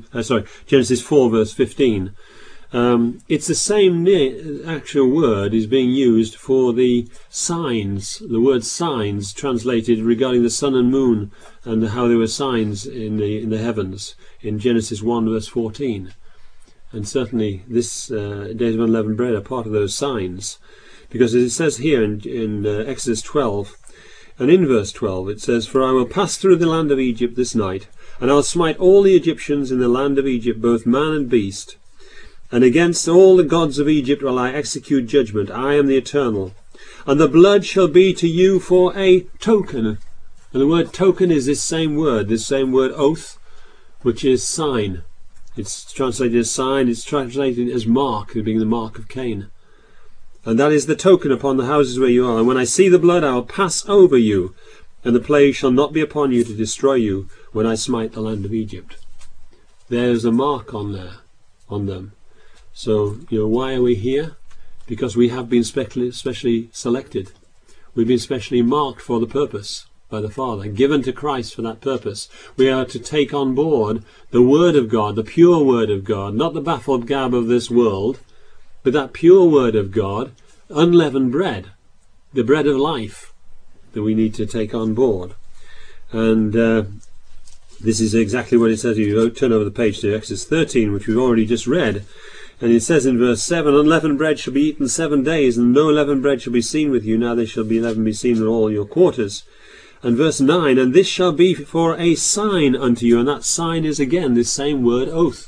verse 15. It's the same actual word is being used for the signs, the word signs translated regarding the sun and moon and how there were signs in the heavens in Genesis 1 verse 14. And certainly this days of unleavened bread are part of those signs, because as it says here in Exodus 12, and in verse 12 it says, "For I will pass through the land of Egypt this night, and I'll smite all the Egyptians in the land of Egypt, both man and beast. And against all the gods of Egypt will I execute judgment. I am the Eternal. And the blood shall be to you for a token." And the word token is this same word oath, which is sign. It's translated as sign, it's translated as mark, being the mark of Cain. "And that is the token upon the houses where you are. And when I see the blood, I will pass over you, and the plague shall not be upon you to destroy you when I smite the land of Egypt." There's a mark on them. So, why are we here? Because we have been specially selected. We've been specially marked for the purpose by the Father, given to Christ for that purpose. We are to take on board the Word of God, the pure Word of God, not the baffled gab of this world, but that pure Word of God, unleavened bread, the bread of life that we need to take on board. And this is exactly what it says. You turn over the page to Exodus 13, which we've already just read. And it says in verse 7, "Unleavened bread shall be eaten 7 days, and no leavened bread shall be seen with you. Now there shall be leaven be seen in all your quarters." And verse 9, "And this shall be for a sign unto you." And that sign is again this same word oath.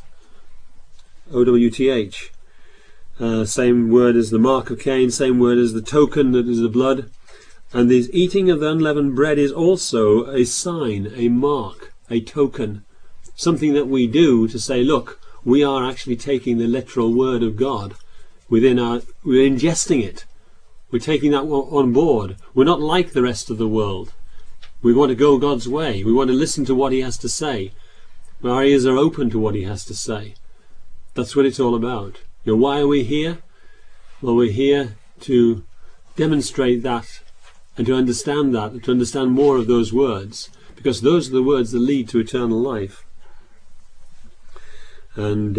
O-W-T-H. Same word as the mark of Cain, same word as the token that is the blood. And the eating of the unleavened bread is also a sign, a mark, a token. Something that we do to say, look, we are actually taking the literal word of God we're ingesting it. We're taking that on board. We're not like the rest of the world. We want to go God's way. We want to listen to what he has to say. Our ears are open to what he has to say. That's what it's all about. Why are we here? Well, we're here to demonstrate that and to understand that, to understand more of those words, because those are the words that lead to eternal life. And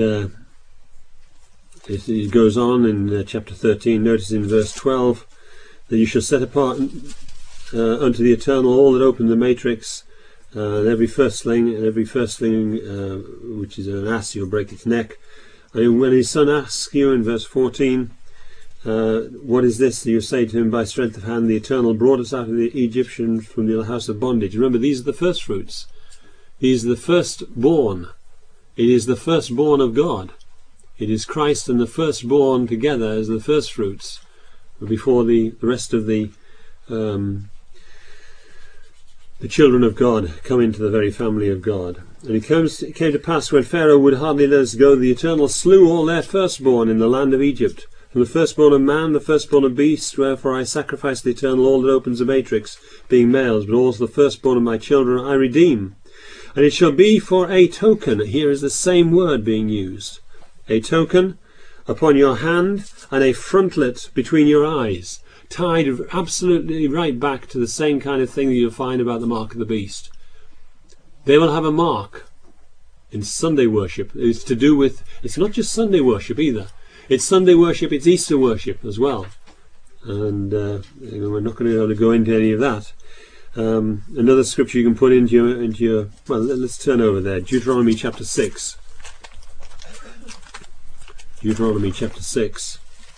it goes on in chapter 13, notice in verse 12, that you shall set apart unto the eternal all that open the matrix, and every firstling, which is an ass, you'll break its neck. And when his son asks you in verse 14, what is this? You say to him, by strength of hand the eternal brought us out of the Egyptians from the house of bondage. Remember, these are the first fruits. These are the firstborn. It is the firstborn of God. It is Christ and the firstborn together as the first fruits before the rest of the children of God come into the very family of God. And it came to pass, when Pharaoh would hardly let us go, the Eternal slew all their firstborn in the land of Egypt, from the firstborn of man, the firstborn of beast. Wherefore I sacrifice the Eternal all that opens the matrix, being males, but also the firstborn of my children I redeem. And it shall be for a token. Here is the same word being used. A token upon your hand, and a frontlet between your eyes, tied absolutely right back to the same kind of thing that you'll find about the mark of the beast. They will have a mark in Sunday worship. It's to do with, it's not just Sunday worship either. It's Sunday worship, it's Easter worship as well. And we're not going to be able to go into any of that. Another scripture you can put into your well, let's turn over there. Deuteronomy chapter 6. Deuteronomy chapter 6.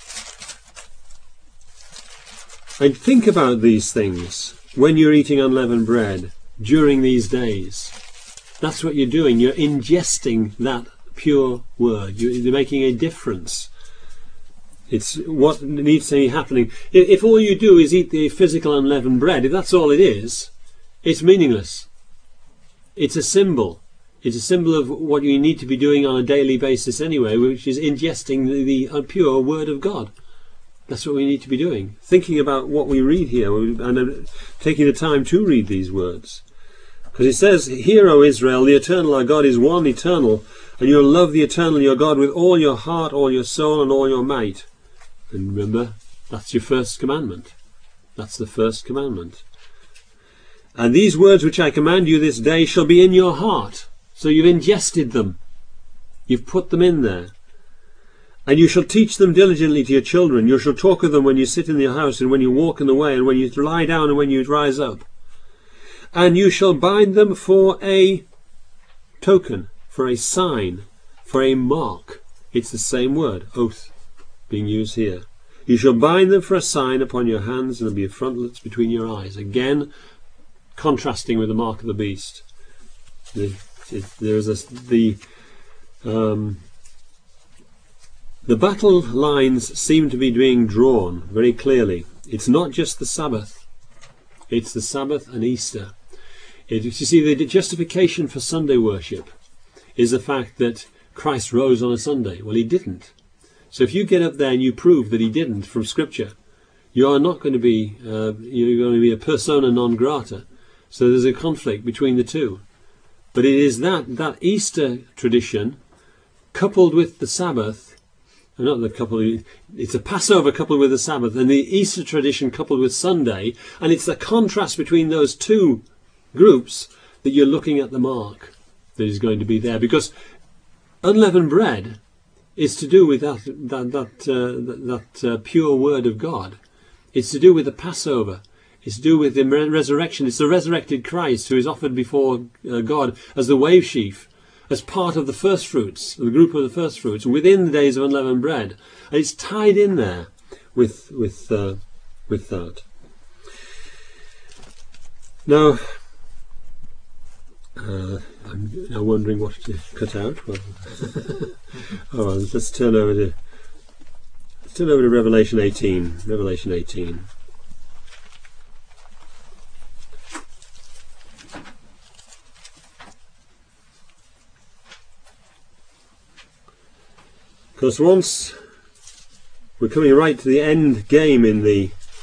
And think about these things when you're eating unleavened bread during these days. That's what you're doing. You're ingesting that pure word. You're making a difference. It's what needs to be happening. If all you do is eat the physical unleavened bread, if that's all it is, it's meaningless. It's a symbol. It's a symbol of what you need to be doing on a daily basis anyway, which is ingesting the pure word of God. That's what we need to be doing. Thinking about what we read here and taking the time to read these words. Because it says, Hear, O Israel, the eternal our God is one eternal, and you'll love the eternal your God with all your heart, all your soul, and all your might. And remember, that's your first commandment. That's the first commandment. And these words which I command you this day shall be in your heart. So you've ingested them. You've put them in there. And you shall teach them diligently to your children. You shall talk of them when you sit in your house, and when you walk in the way, and when you lie down, and when you rise up. And you shall bind them for a token, for a sign, for a mark. It's the same word, oath, being used here. You shall bind them for a sign upon your hands, and there'll be frontlets between your eyes. Again, contrasting with the mark of the beast. The battle lines seem to be being drawn very clearly. It's not just the Sabbath. It's the Sabbath and Easter. You see, the justification for Sunday worship is the fact that Christ rose on a Sunday. Well, he didn't. So if you get up there and you prove that he didn't from Scripture, you are not going to be, you're going to be a persona non grata. So there's a conflict between the two. But it is that Easter tradition coupled with the Sabbath. Not the couple. It's a Passover coupled with the Sabbath, and the Easter tradition coupled with Sunday, and it's the contrast between those two groups that you're looking at the mark that is going to be there. Because unleavened bread is to do with that pure word of God. It's to do with the Passover. It's to do with the resurrection. It's the resurrected Christ who is offered before God as the wave sheaf, as part of the first fruits, the group of the first fruits, within the days of unleavened bread. And it's tied in there with that. Now, I'm now wondering what to cut out. Well, oh, well, let's turn over to Revelation 18. Revelation 18. Because once we're coming right to the end game in the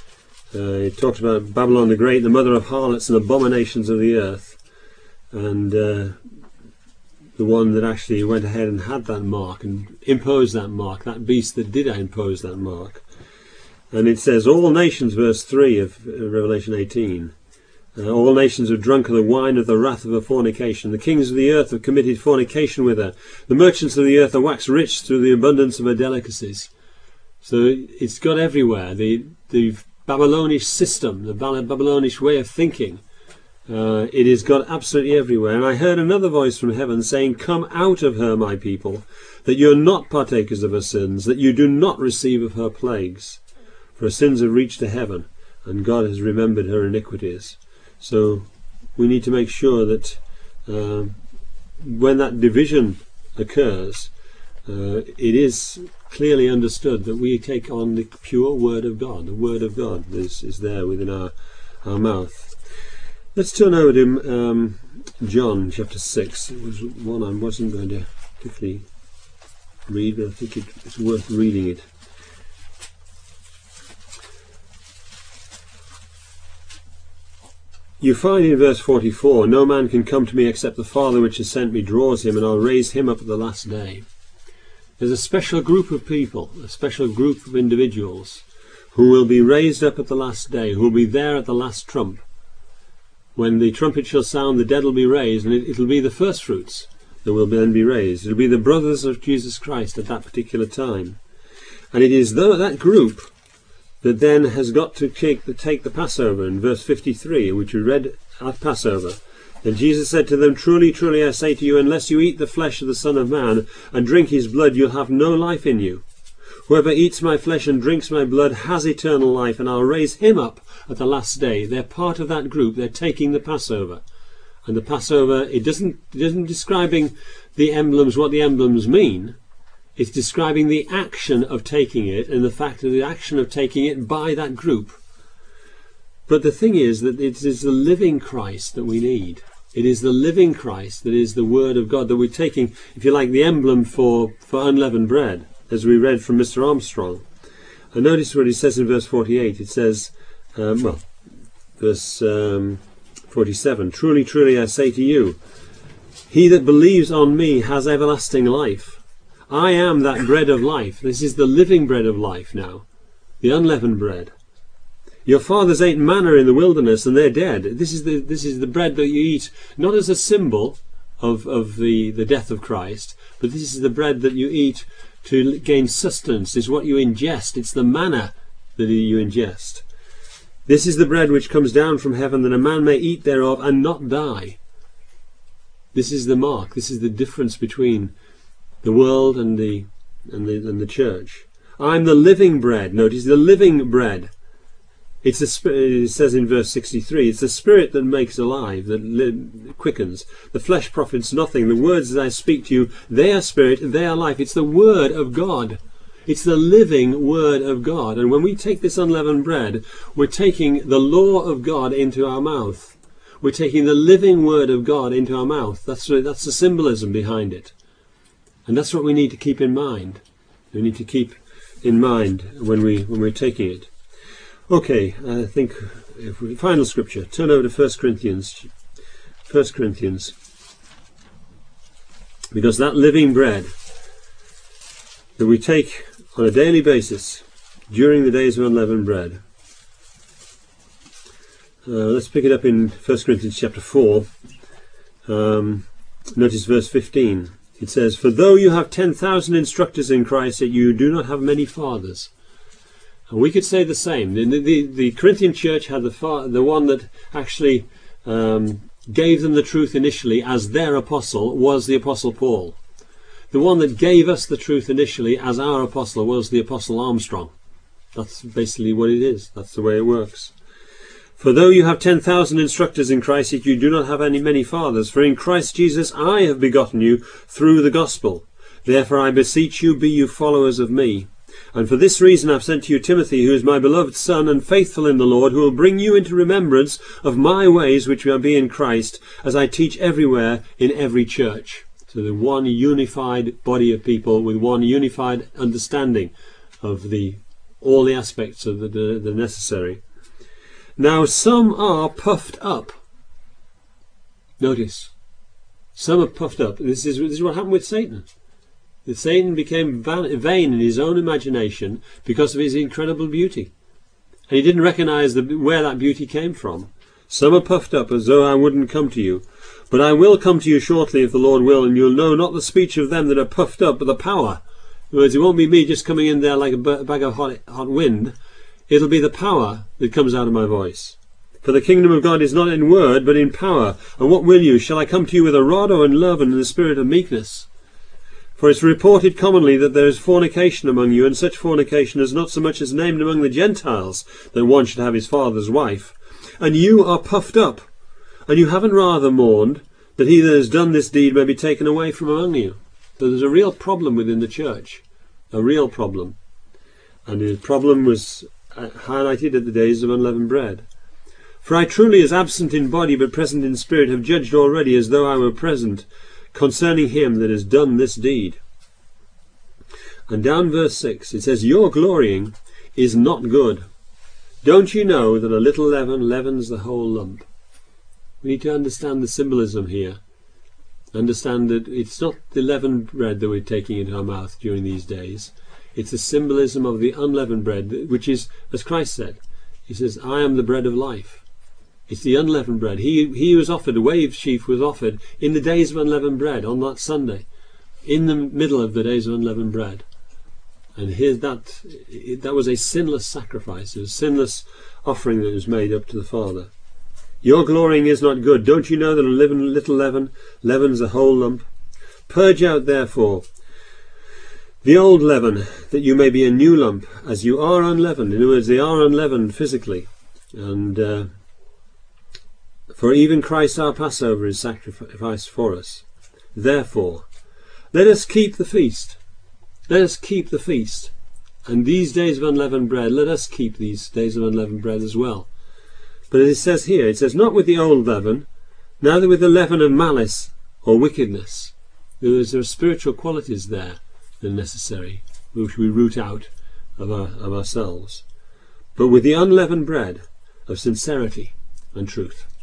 It talks about Babylon the Great, the mother of harlots and abominations of the earth, and the one that actually went ahead and had that mark and imposed that mark, that beast that did impose that mark. And it says, all nations, verse 3 of Revelation 18, all nations have drunk of the wine of the wrath of her fornication. The kings of the earth have committed fornication with her. The merchants of the earth are waxed rich through the abundance of her delicacies. So it's got everywhere. The Babylonish system, the Babylonish way of thinking, it has got absolutely everywhere. And I heard another voice from heaven saying, come out of her, my people, that you are not partakers of her sins, that you do not receive of her plagues. For her sins have reached to heaven, and God has remembered her iniquities. So we need to make sure that when that division occurs, it is clearly understood that we take on the pure Word of God. The Word of God is there within our mouth. Let's turn over to John chapter 6. It was one I wasn't going to particularly read, but I think it's worth reading it. You find in verse 44, no man can come to me except the Father which has sent me draws him, and I'll raise him up at the last day. There's a special group of people, a special group of individuals who will be raised up at the last day, who will be there at the last trump. When the trumpet shall sound, the dead will be raised, and it'll be the first fruits that will then be raised. It'll be the brothers of Jesus Christ at that particular time. And it is that group that then has got to take the Passover in verse 53, which we read at Passover. And Jesus said to them, truly, truly, I say to you, unless you eat the flesh of the Son of Man and drink his blood, you'll have no life in you. Whoever eats my flesh and drinks my blood has eternal life, and I'll raise him up at the last day. They're part of that group. They're taking the Passover. And the Passover, it doesn't describing the emblems, what the emblems mean. It's describing the action of taking it, and the fact of the action of taking it by that group. But the thing is that it is the living Christ that we need. It is the living Christ that is the Word of God that we're taking, if you like, the emblem for unleavened bread, as we read from Mr. Armstrong. And notice what he says in verse 48. It says, verse 47, truly, truly, I say to you, he that believes on me has everlasting life. I am that bread of life. This is the living bread of life now, the unleavened bread. Your fathers ate manna in the wilderness, and they're dead. This is the bread that you eat, not as a symbol of the death of Christ, but this is the bread that you eat to gain sustenance. It's what you ingest. It's the manna that you ingest. This is the bread which comes down from heaven, that a man may eat thereof and not die. This is the mark. This is the difference between the world and the church. I'm the living bread. Notice the living bread. It's it says in verse 63, it's the spirit that makes alive, that quickens. The flesh profits nothing. The words that I speak to you, they are spirit, they are life. It's the Word of God. It's the living Word of God. And when we take this unleavened bread, we're taking the law of God into our mouth. We're taking the living Word of God into our mouth. That's the symbolism behind it. And that's what we need to keep in mind. We need to keep in mind when we're taking it. Okay, I think final scripture. Turn over to 1 Corinthians. 1 Corinthians. Because that living bread that we take on a daily basis during the days of unleavened bread. Let's pick it up in 1 Corinthians chapter 4. Notice verse 15. It says, for though you have 10,000 instructors in Christ, yet you do not have many fathers. And we could say the same. The Corinthian church had the one that actually gave them the truth initially as their apostle was the Apostle Paul. The one that gave us the truth initially as our apostle was the Apostle Armstrong. That's basically what it is. That's the way it works. For though you have 10,000 instructors in Christ, yet you do not have many fathers. For in Christ Jesus I have begotten you through the gospel. Therefore I beseech you, be you followers of me. And for this reason I have sent to you Timothy, who is my beloved son and faithful in the Lord, who will bring you into remembrance of my ways which will be in Christ, as I teach everywhere in every church. So the one unified body of people with one unified understanding of all the aspects of the necessary. Now some are puffed up. Notice, some are puffed up. This is what happened with Satan. That Satan became vain in his own imagination because of his incredible beauty. And he didn't recognize where that beauty came from. Some are puffed up as though I wouldn't come to you. But I will come to you shortly if the Lord will, and you'll know not the speech of them that are puffed up, but the power. In other words, it won't be me just coming in there like a bag of hot wind. It'll be the power that comes out of my voice. For the kingdom of God is not in word, but in power. And what will you? Shall I come to you with a rod, or in love and in the spirit of meekness? For it's reported commonly that there is fornication among you, and such fornication is not so much as named among the Gentiles, that one should have his father's wife. And you are puffed up, and you haven't rather mourned that he that has done this deed may be taken away from among you. So there's a real problem within the church, a real problem. And the problem was highlighted at the days of unleavened bread. For I truly, as absent in body but present in spirit, have judged already as though I were present, concerning him that has done this deed. And down verse 6 it says, your glorying is not good. Don't you know that a little leaven leavens the whole lump? We need to understand the symbolism here. Understand that it's not the leavened bread that we're taking into our mouth during these days. It's the symbolism of the unleavened bread, which is, as Christ said, he says, I am the bread of life. It's the unleavened bread. He was offered, a wave sheaf was offered in the days of unleavened bread on that Sunday, in the middle of the days of unleavened bread. And here that was a sinless sacrifice, a sinless offering that was made up to the Father. Your glorying is not good. Don't you know that a little leaven leavens the whole lump? Purge out, therefore, the old leaven, that you may be a new lump, as you are unleavened. In other words, they are unleavened physically. And for even Christ our Passover is sacrificed for us. Therefore, let us keep the feast. Let us keep the feast. And these days of unleavened bread, let us keep these days of unleavened bread as well. But as it says here, it says, not with the old leaven, neither with the leaven of malice or wickedness. There are spiritual qualities there that are necessary, which we root out of ourselves. But with the unleavened bread of sincerity and truth.